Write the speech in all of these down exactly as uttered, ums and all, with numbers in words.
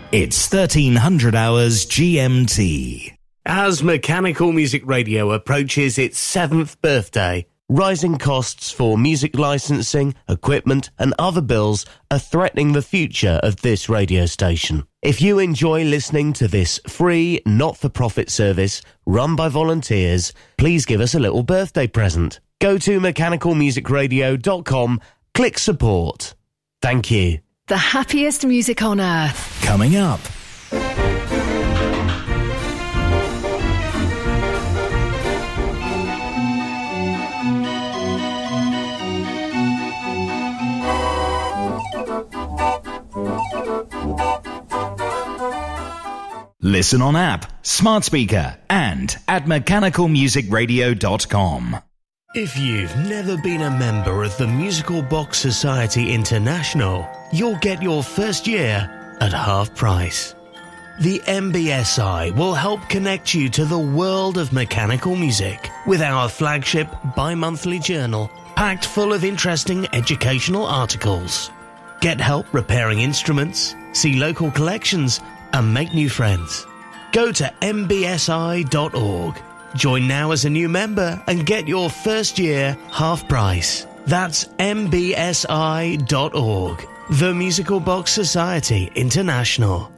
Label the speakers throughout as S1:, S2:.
S1: It's thirteen hundred hours G M T.
S2: As Mechanical Music Radio approaches its seventh birthday, rising costs for music licensing, equipment and other bills are threatening the future of this radio station. If you enjoy listening to this free, not-for-profit service run by volunteers, please give us a little birthday present. Go to mechanical music radio dot com, click support. Thank you.
S3: The happiest music on earth.
S1: Coming up. Listen on app, smart speaker, and at mechanical music radio dot com.
S2: If you've never been a member of the Musical Box Society International, you'll get your first year at half price. The M B S I will help connect you to the world of mechanical music with our flagship bi-monthly journal packed full of interesting educational articles. Get help repairing instruments, see local collections, and make new friends. Go to m b s i dot org. Join now as a new member and get your first year half price. That's m b s i dot org. The Musical Box Society International.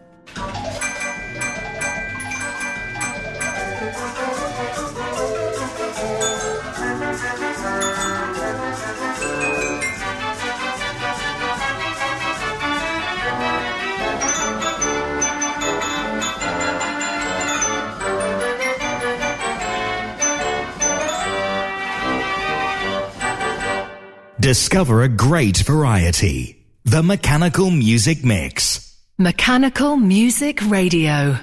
S1: Discover a great variety. The Mechanical Music Mix.
S3: Mechanical Music Radio.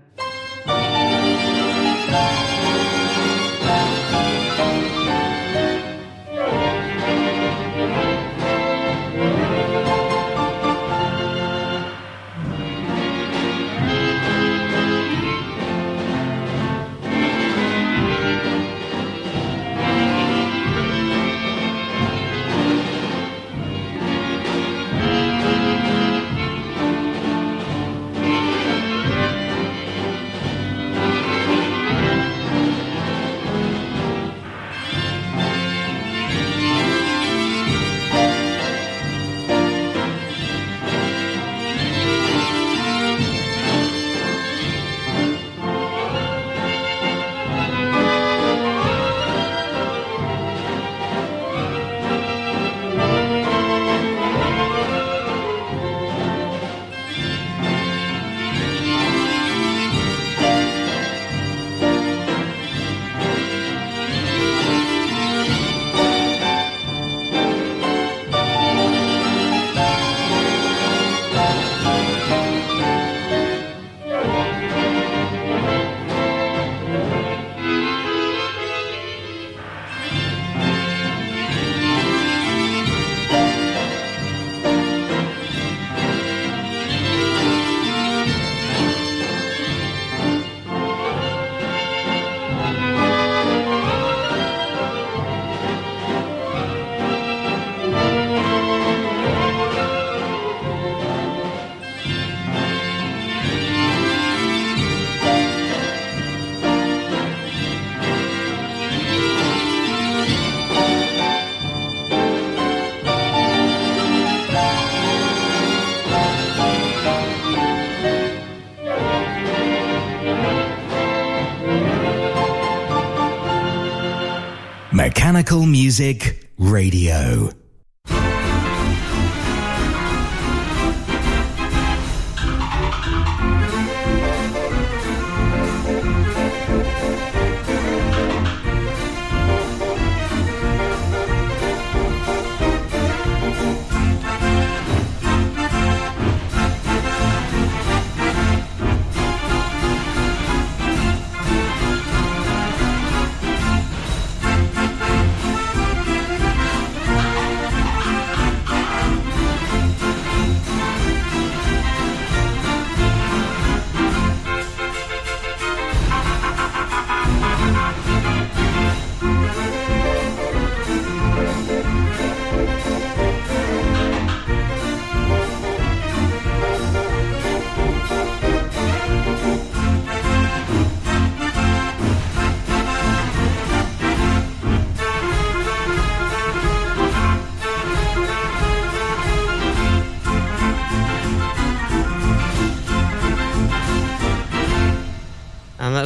S1: Mechanical Music Radio.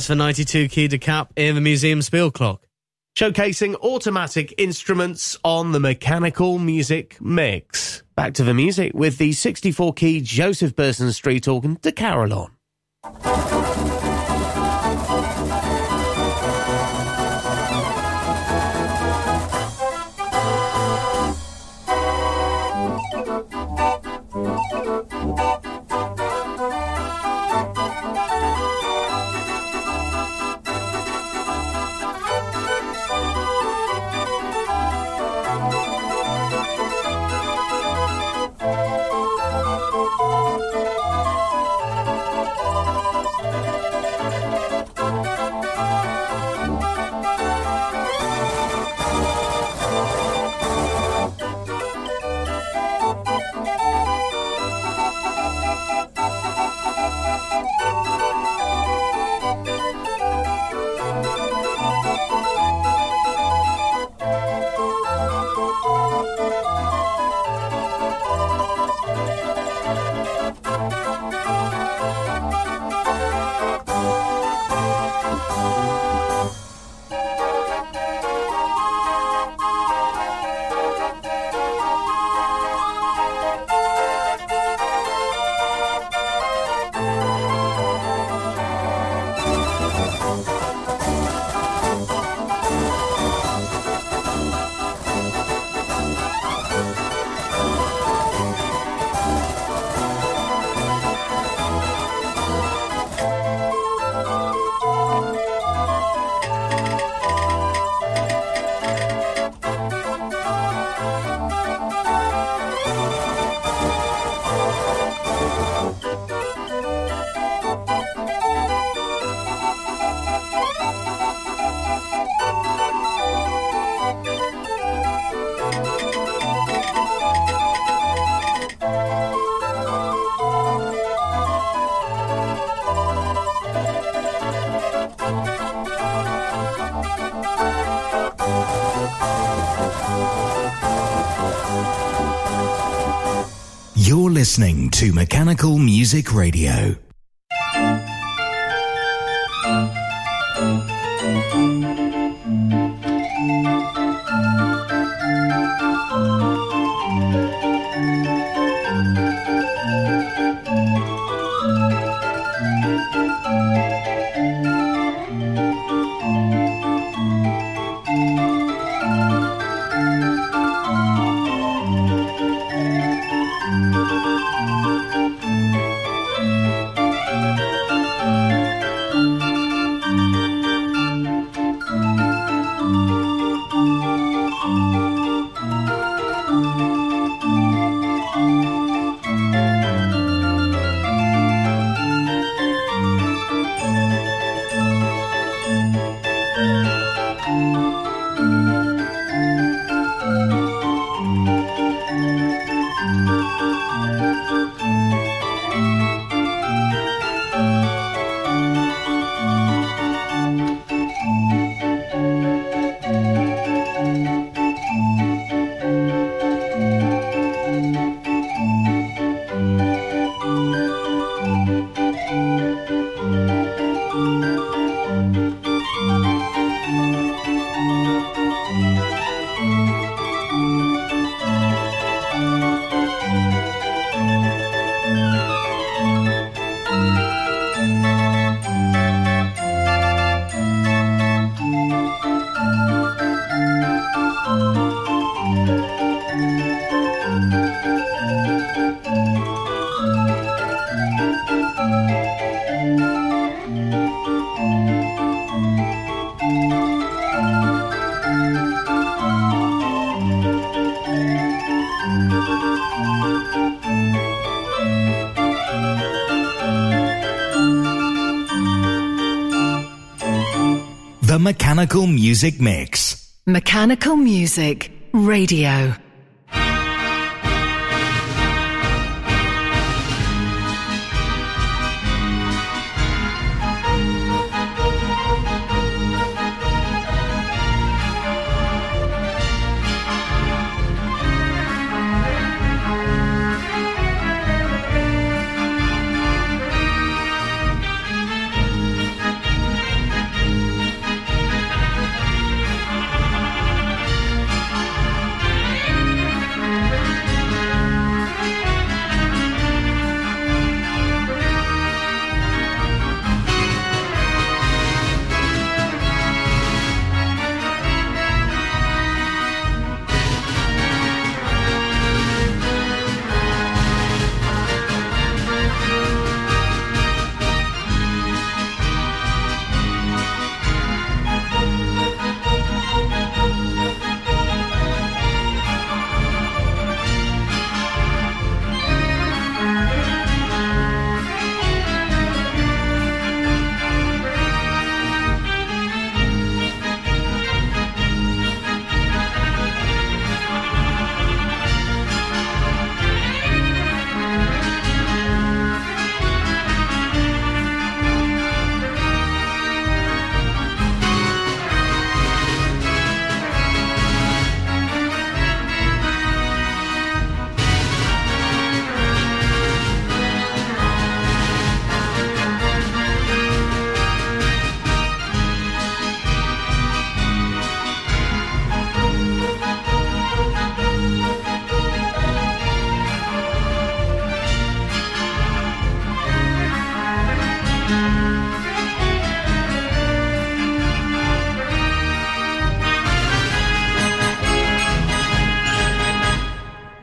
S4: for ninety-two Key de Cap in the Museum Spielclock.
S2: Showcasing automatic instruments on the Mechanical Music Mix. Back to the music with the sixty-four key Joseph Burson Street organ de Carillon.
S1: You're listening to Mechanical Music Radio. The Mechanical Music Mix.
S3: Mechanical Music Radio.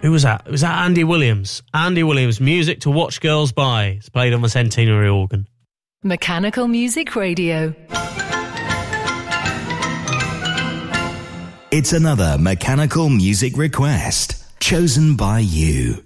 S4: Who was that? Was that Andy Williams? Andy Williams, Music to Watch Girls By. It's played on the centenary organ.
S3: Mechanical Music Radio.
S1: It's another mechanical music request chosen by you.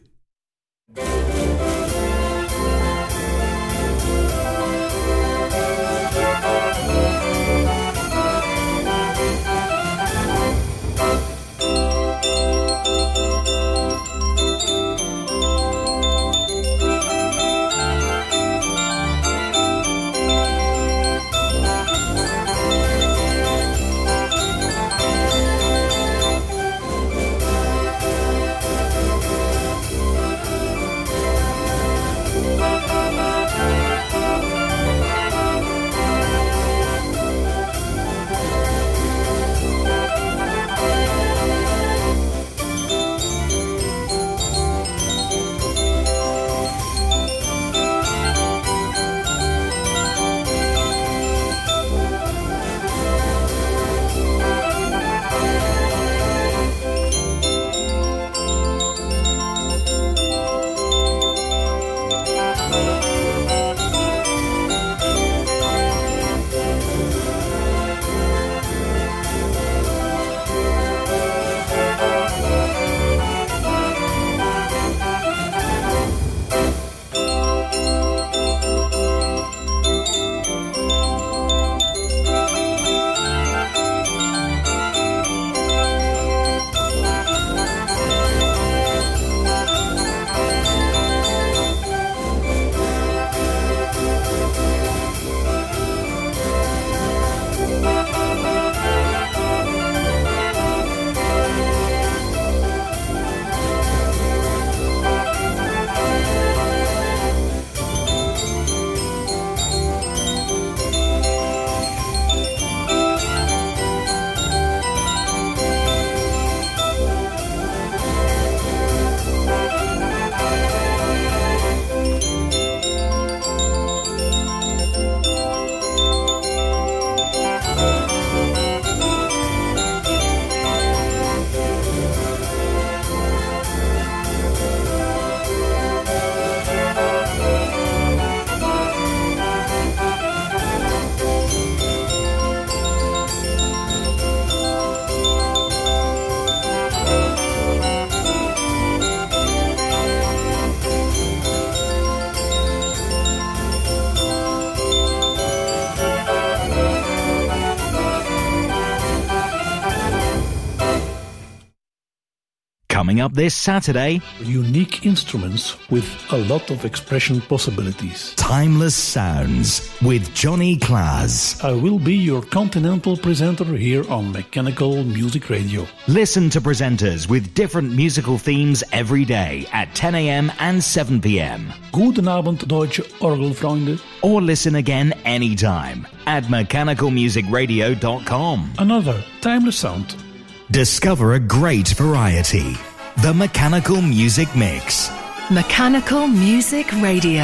S1: Coming up this Saturday,
S5: unique instruments with a lot of expression possibilities.
S1: Timeless Sounds with Johnny Claes.
S5: I will be your continental presenter here on Mechanical Music Radio.
S1: Listen to presenters with different musical themes every day at ten a.m. and seven p.m.
S5: Goedenavond, Deutsche Orgelfreunde.
S1: Or listen again anytime at mechanical music radio dot com.
S5: Another timeless sound.
S1: Discover a great variety. The Mechanical Music Mix.
S3: Mechanical Music Radio.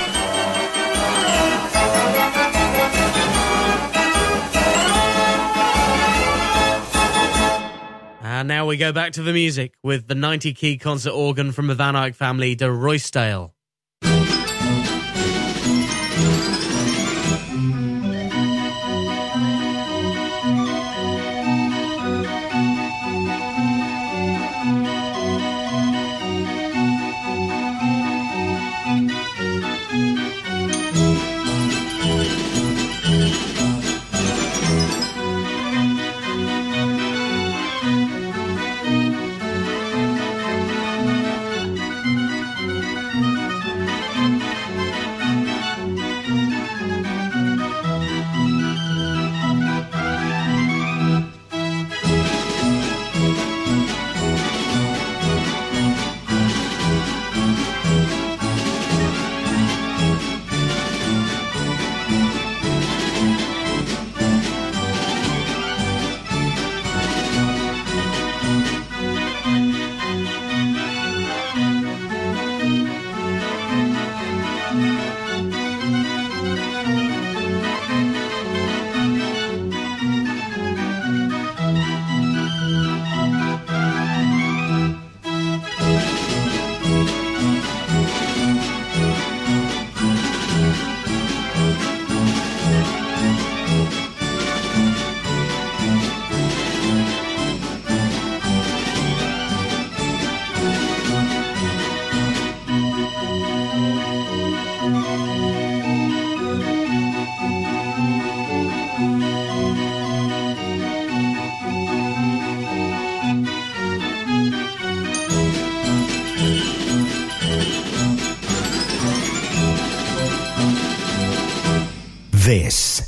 S4: And now we go back to the music with the ninety-key concert organ from the Van Eyck family, de Ruysdael.
S6: Thank you.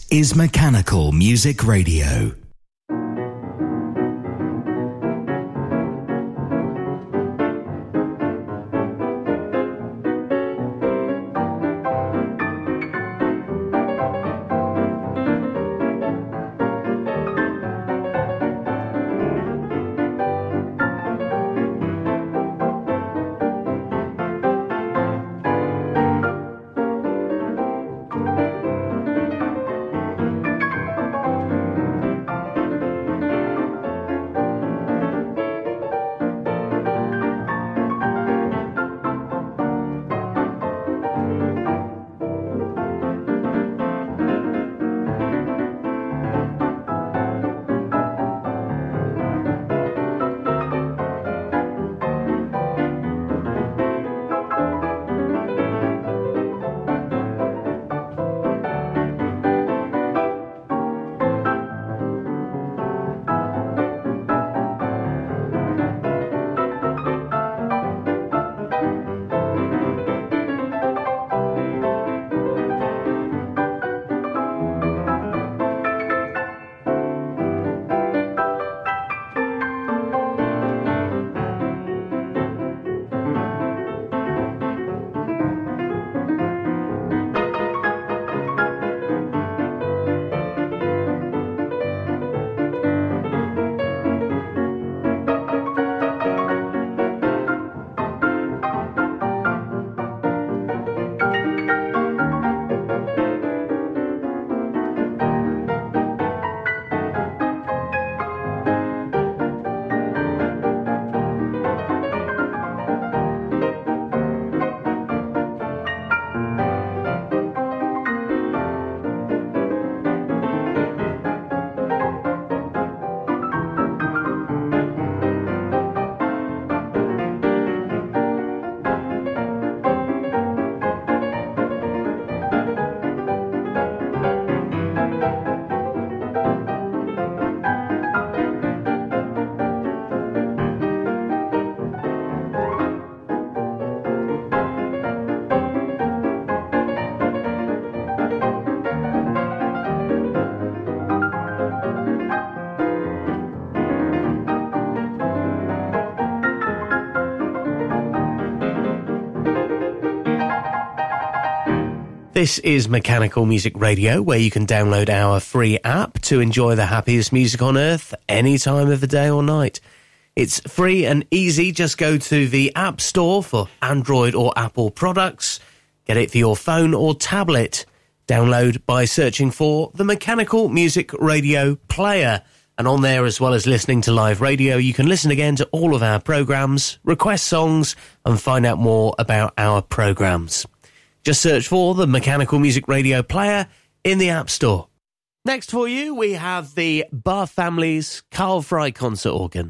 S1: is Mechanical Music Radio.
S2: This is Mechanical Music Radio, where you can download our free app to enjoy the happiest music on earth any time of the day or night. It's free and easy. Just go to the App Store for Android or Apple products. Get it for your phone or tablet. Download by searching for the Mechanical Music Radio player. And on there, as well as listening to live radio, you can listen again to all of our programmes, request songs, and find out more about our programmes. Just search for the Mechanical Music Radio player in the App Store. Next for you, we have the Bar Family's Carl Frey concert organ.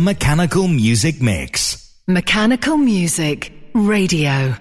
S1: Mechanical Music Mix.
S3: Mechanical Music Radio.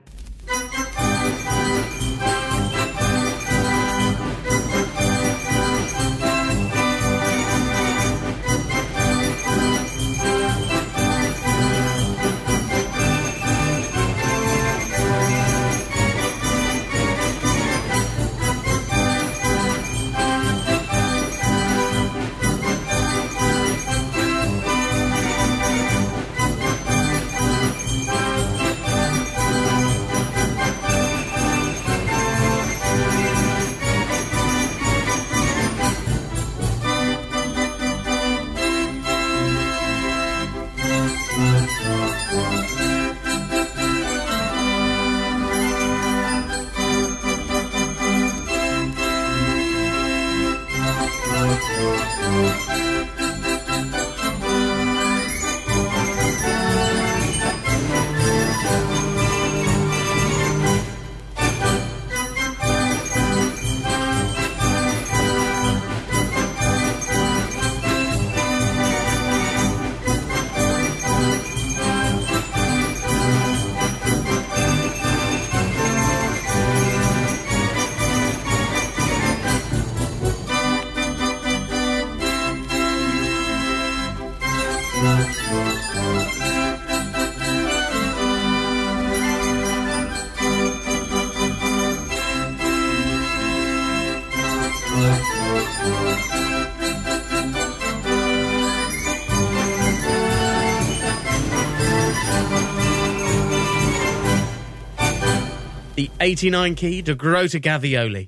S4: The eighty-nine key De Grota Gavioli.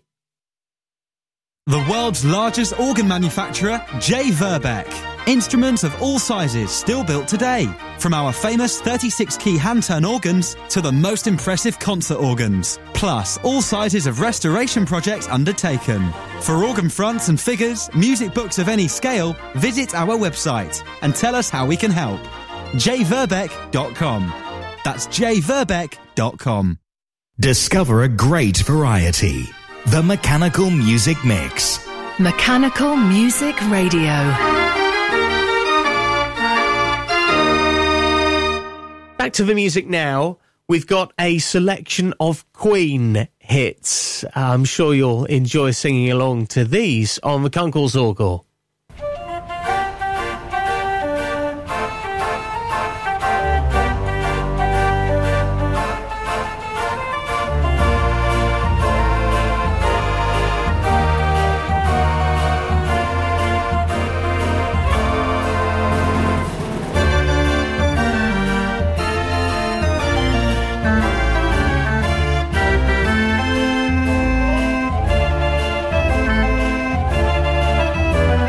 S6: The world's largest organ manufacturer, J. Verbeeck. Instruments of all sizes still built today. From our famous thirty-six key hand-turn organs to the most impressive concert organs. Plus, all sizes of restoration projects undertaken. For organ fronts and figures, music books of any scale, visit our website and tell us how we can help. j verbeeck dot com. That's j verbeeck dot com.
S1: Discover a great variety. The Mechanical Music Mix.
S3: Mechanical Music Radio.
S4: Back to the music now. We've got a selection of Queen hits. I'm sure you'll enjoy singing along to these on the Kunkel's Orgel.
S7: Thank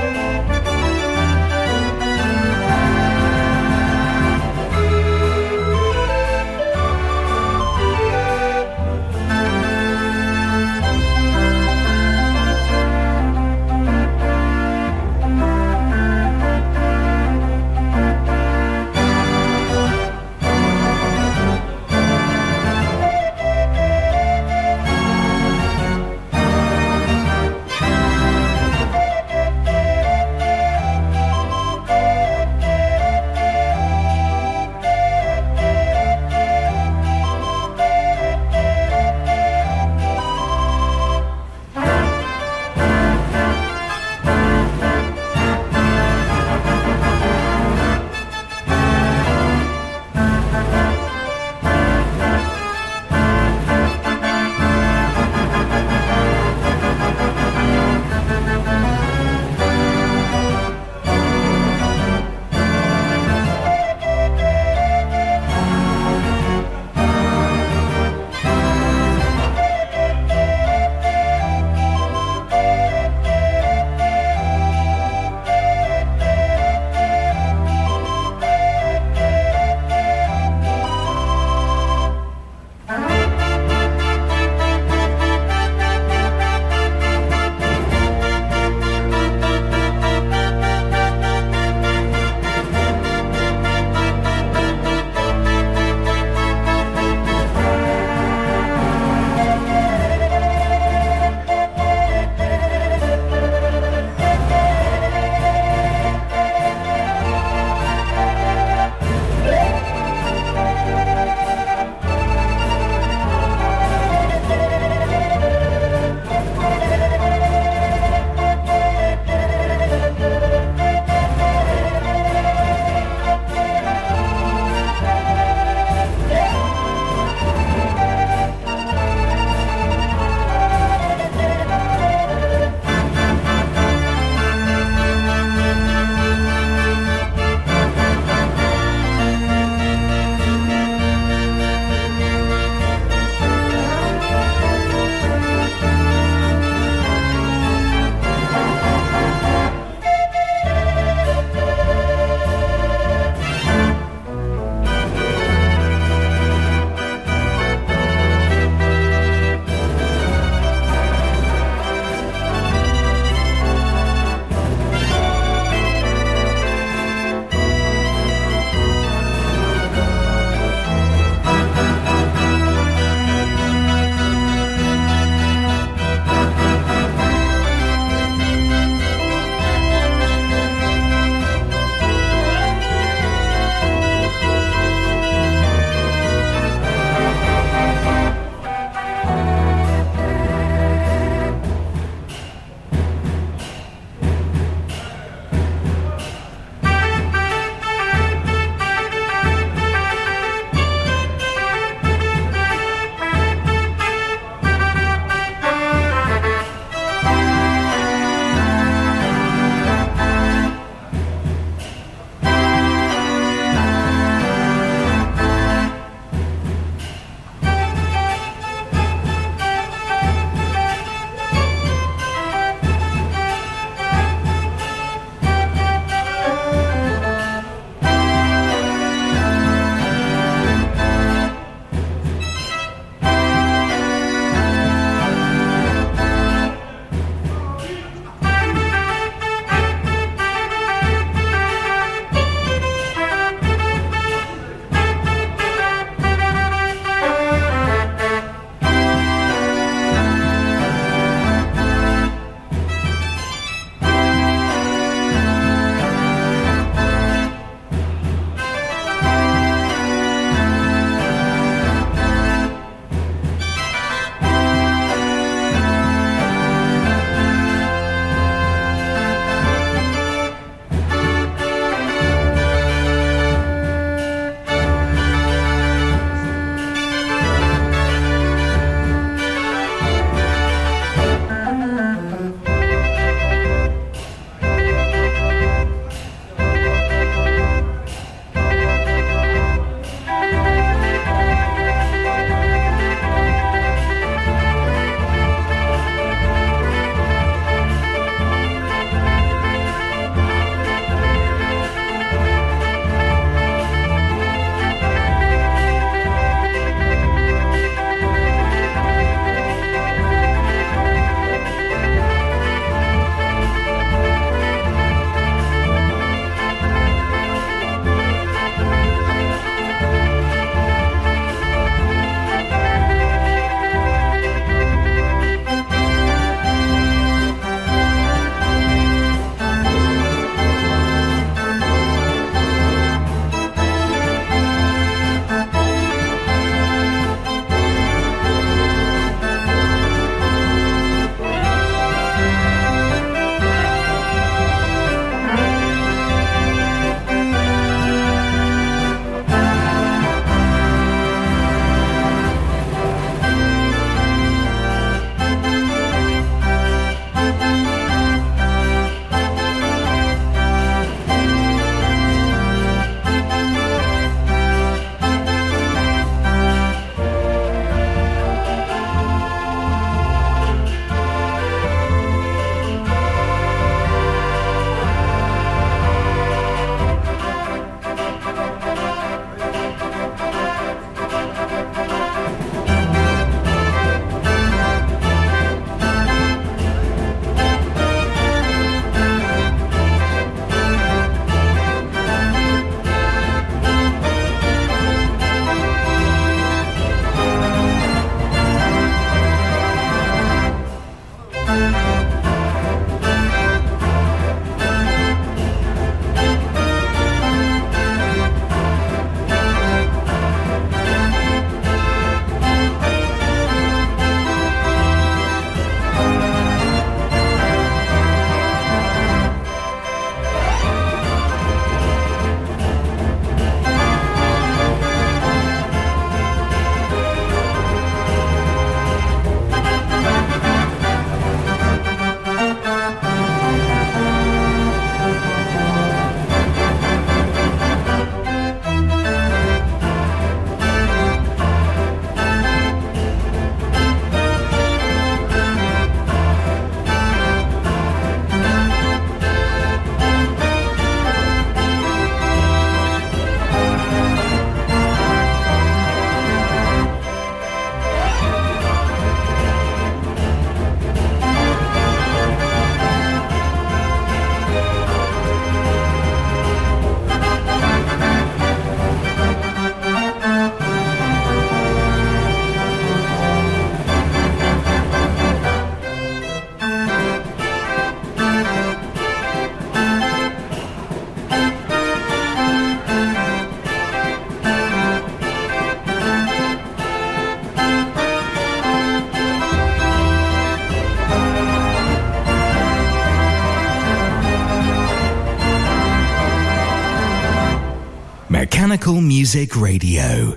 S1: Mechanical Music Radio.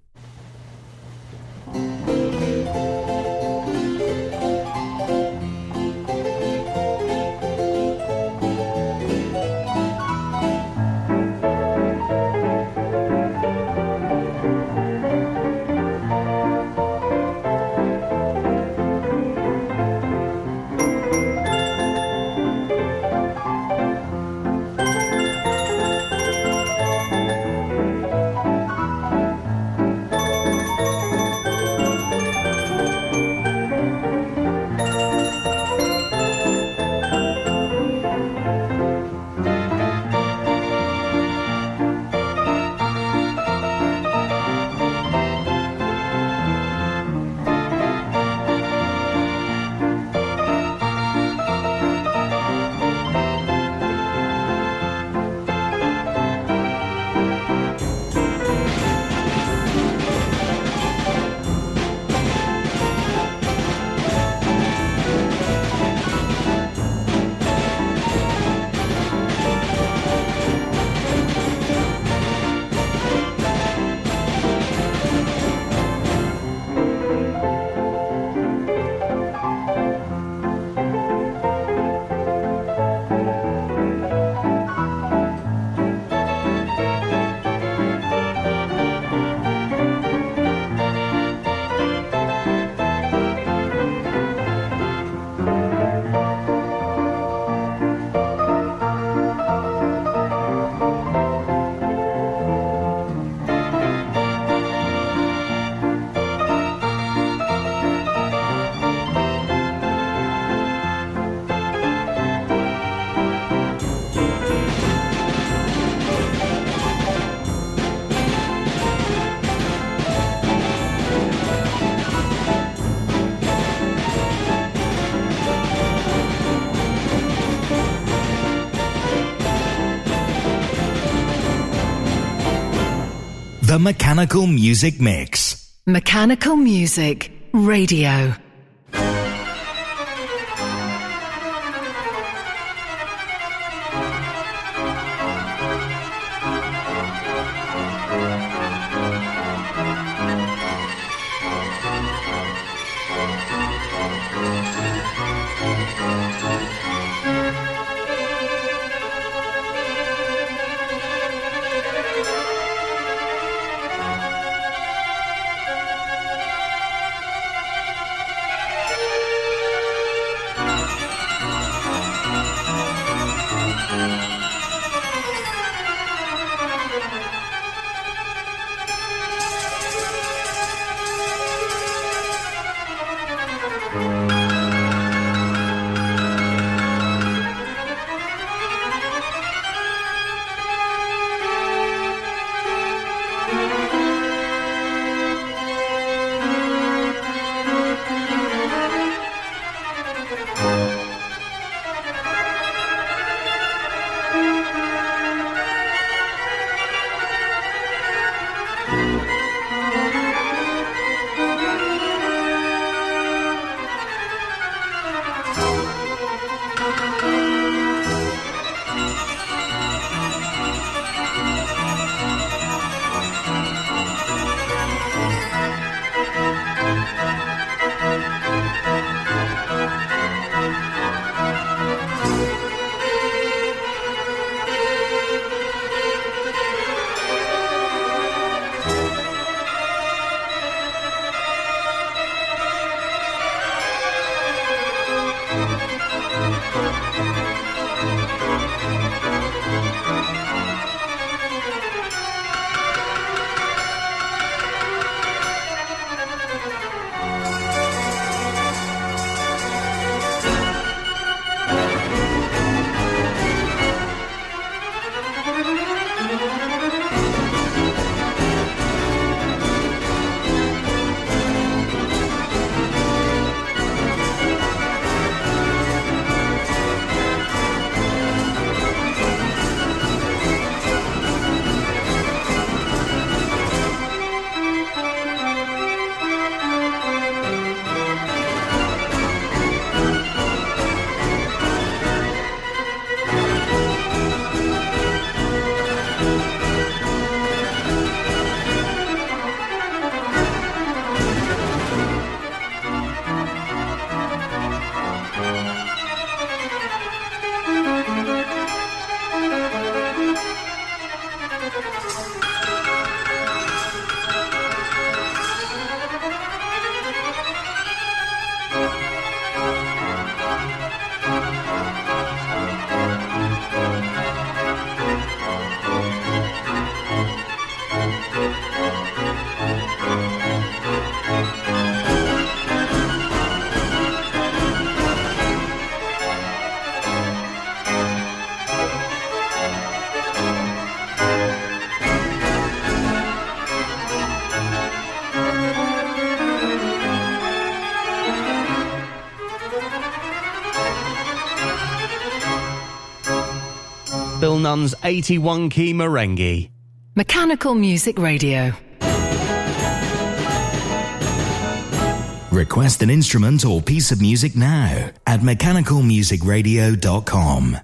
S1: The Mechanical Music Mix.
S3: Mechanical Music Radio.
S4: Nuns eighty-one key merengue.
S3: Mechanical Music Radio.
S1: Request an instrument or piece of music now at mechanical music radio dot com.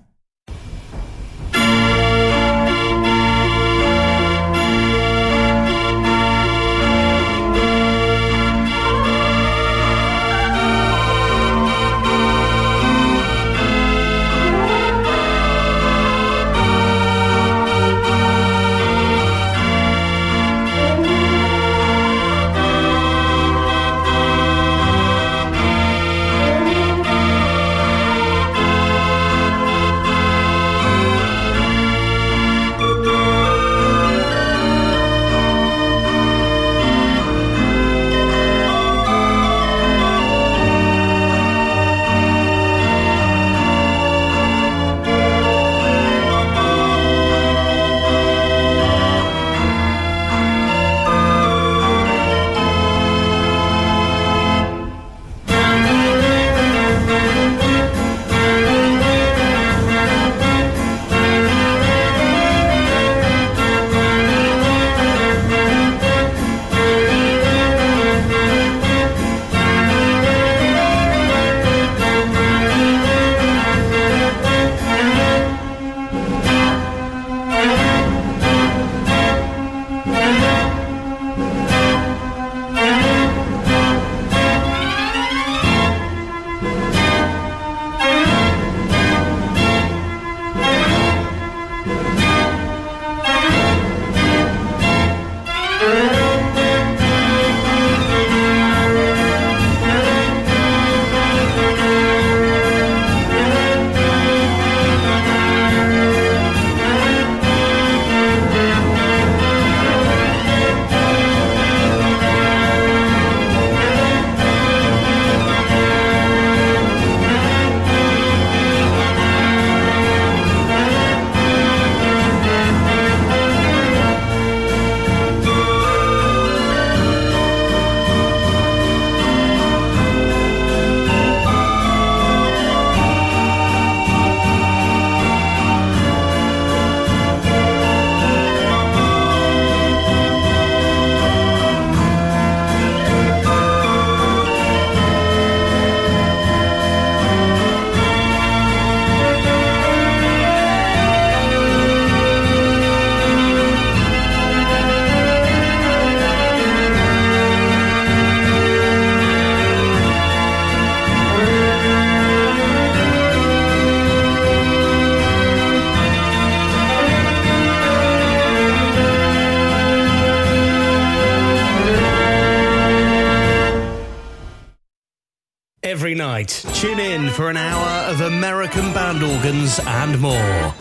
S2: Every night, tune in for an hour of American band organs and more.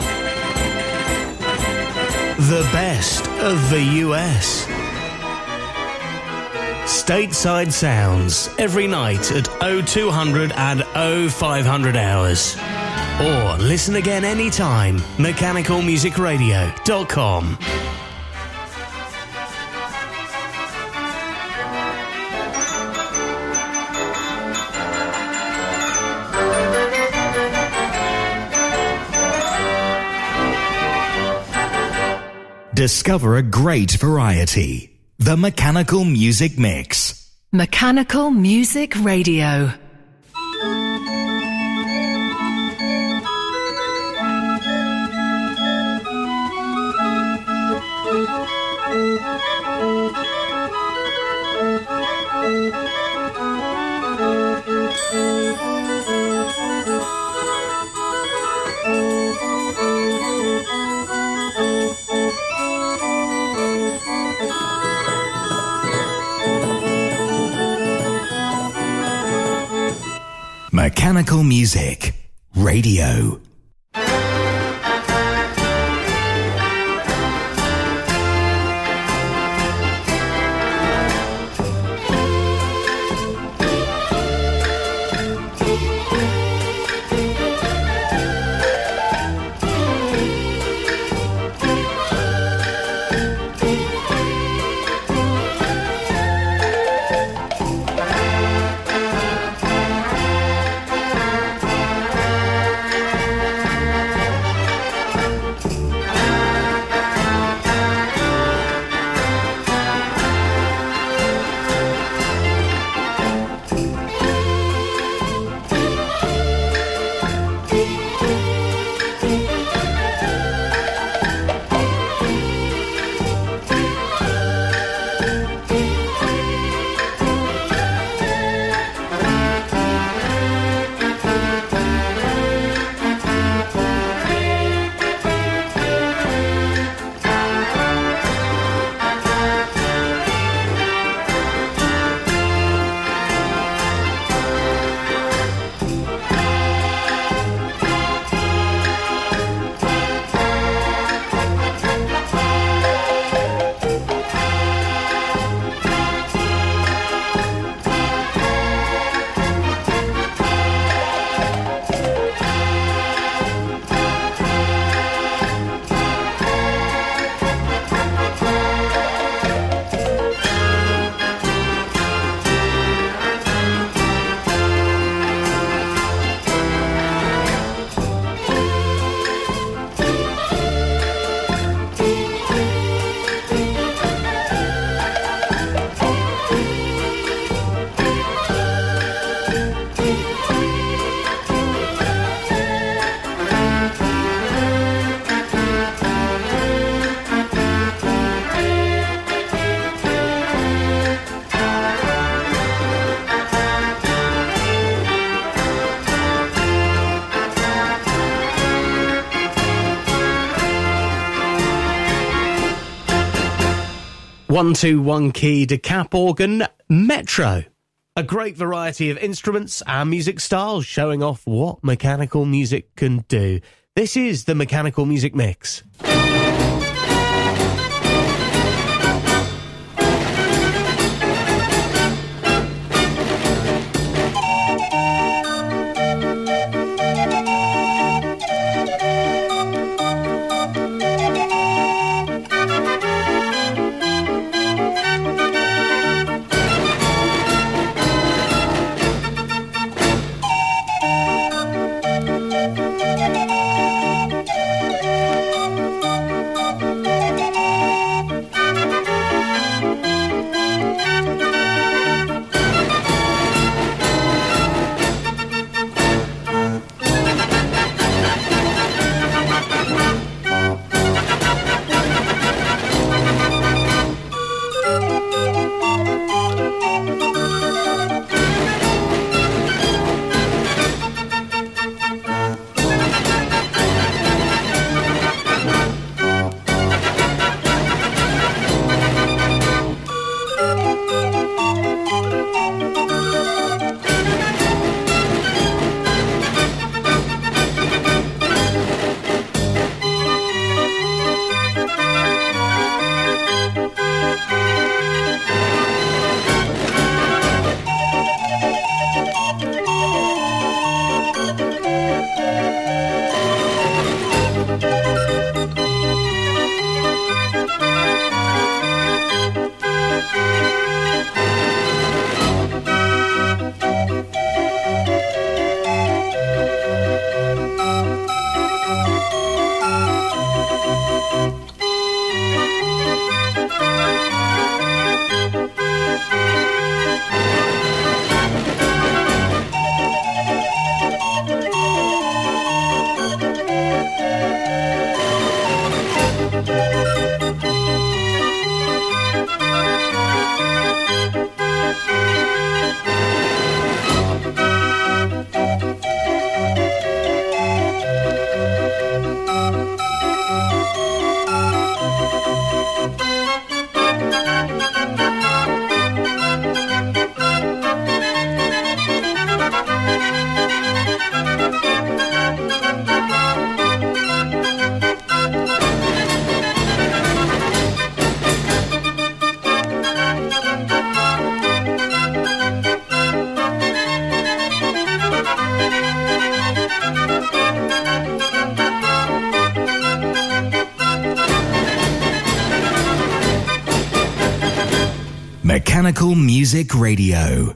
S2: The best of the U S. Stateside Sounds, every night at oh two hundred and oh five hundred hours. Or listen again anytime, mechanical music radio dot com.
S1: Discover a great variety. The Mechanical Music Mix.
S3: Mechanical Music Radio.
S1: Mechanical Music Radio.
S4: one two one key decap organ, Metro. A great variety of instruments and music styles showing off what mechanical music can do. This is the Mechanical Music Mix.
S1: Mechanical Music Radio.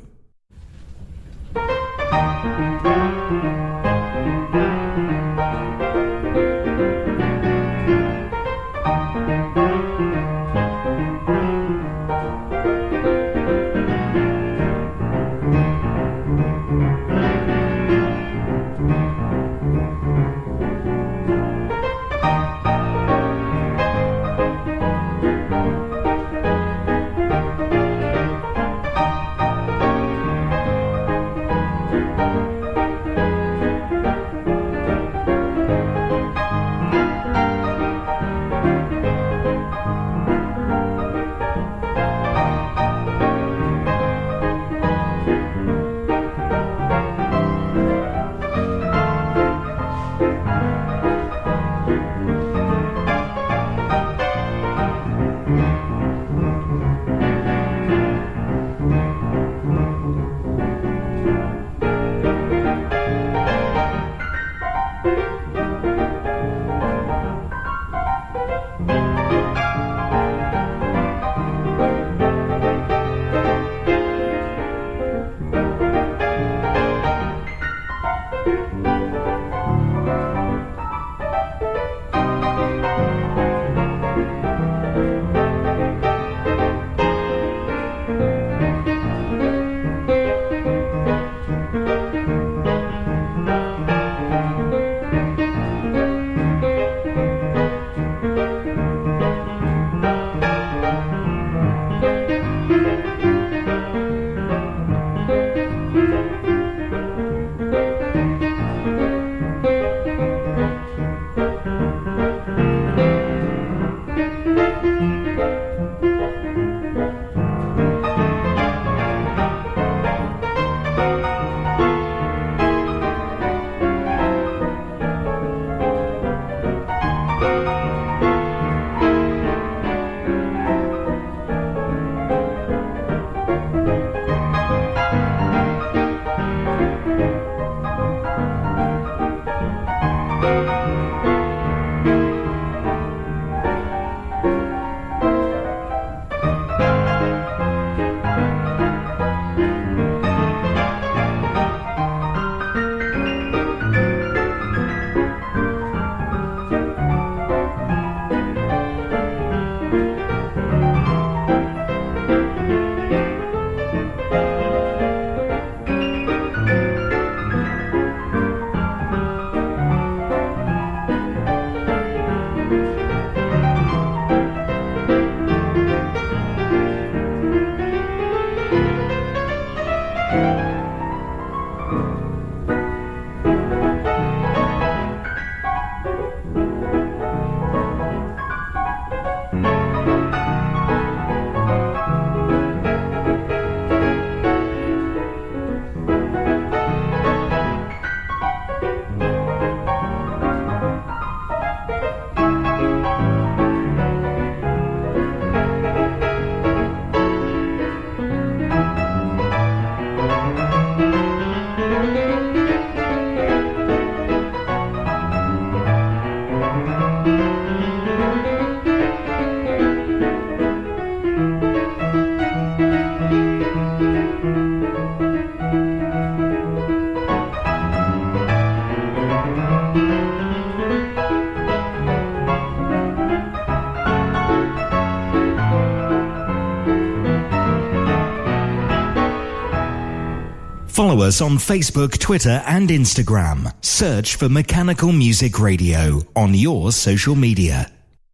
S1: Follow us on Facebook, Twitter and Instagram. Search for Mechanical Music Radio on your social media.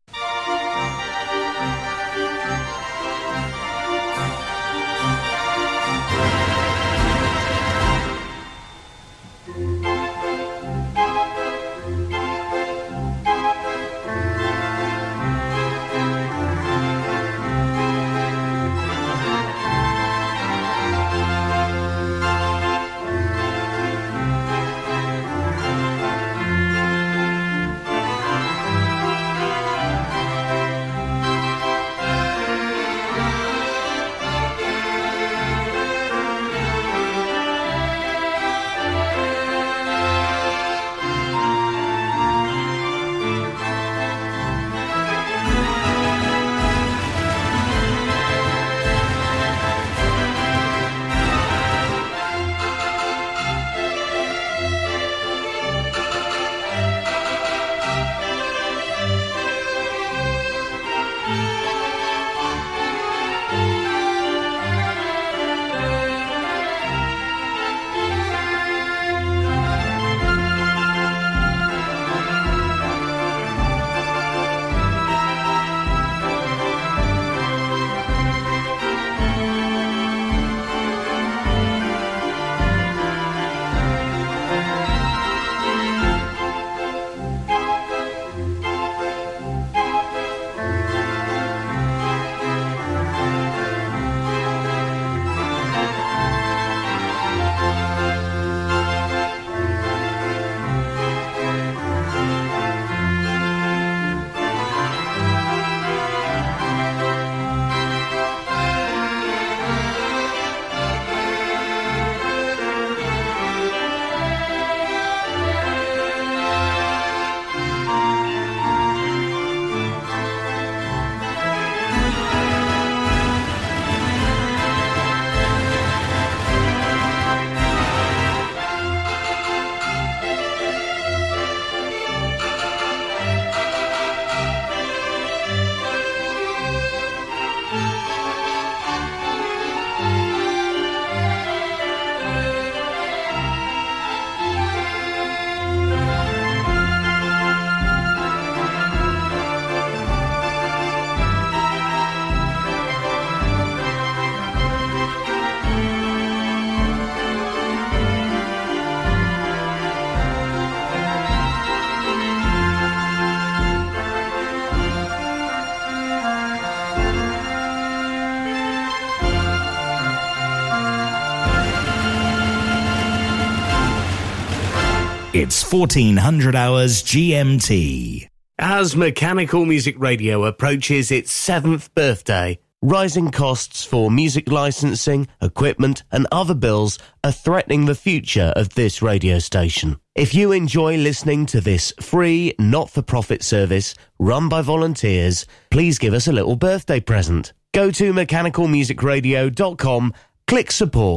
S1: It's fourteen hundred hours G M T.
S4: As Mechanical Music Radio approaches its seventh birthday, rising costs for music licensing, equipment and other bills are threatening the future of this radio station. If you enjoy listening to this free, not-for-profit service run by volunteers, please give us a little birthday present. Go to mechanical music radio dot com, click support.